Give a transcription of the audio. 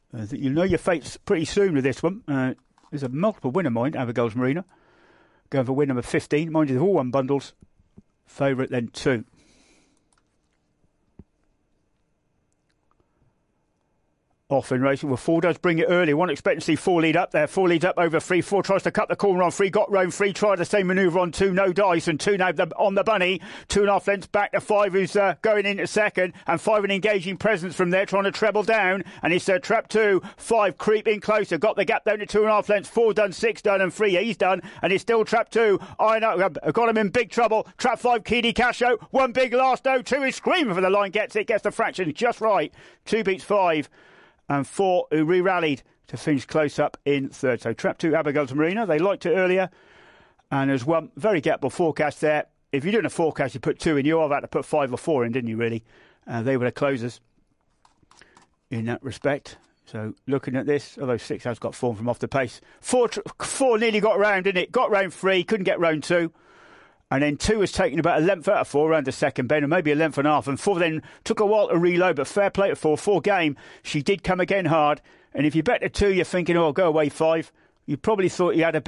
You'll know your fate's pretty soon with this one. There's a multiple winner, mind, Abigail's Marina. Going for win number 15. Mind you, they've all won bundles. Favourite then 2. Off in racing. Well, 4 does bring it early. One expecting to see 4 lead up there. 4 leads up over 3. 4 tries to cut the corner on 3. Got round 3. Tried the same manoeuvre on 2. No dice. And 2 now on the bunny. 2.5 lengths back to 5, who's going into second. And 5 an engaging presence from there, trying to treble down. And it's trap 2. 5 creeping closer. Got the gap down to 2.5 lengths. 4 done. 6 done. And 3. He's done. And it's still trap 2. I know. Got him in big trouble. Trap 5. Keedy Casho. 1 big last. 2 is screaming for the line. Gets it. Gets the fraction just right. 2 beats 5. And 4 who re-rallied to finish close up in third. So trap 2, Abigail's Marina. They liked it earlier. And there's one very gettable forecast there. If you're doing a forecast, you put 2 in. You all had to put 5 or 4 in, didn't you, really? They were the closers in that respect. So looking at this, although 6 has got form from off the pace. 4 nearly got round, didn't it? Got round 3, couldn't get round 2. And then 2 was taking about a length out of 4 around the second bend, and maybe a length and a half. And 4 then took a while to reload, but fair play to 4. 4 game, she did come again hard. And if you bet the 2, you're thinking, oh, go away 5. You probably thought you had a bit.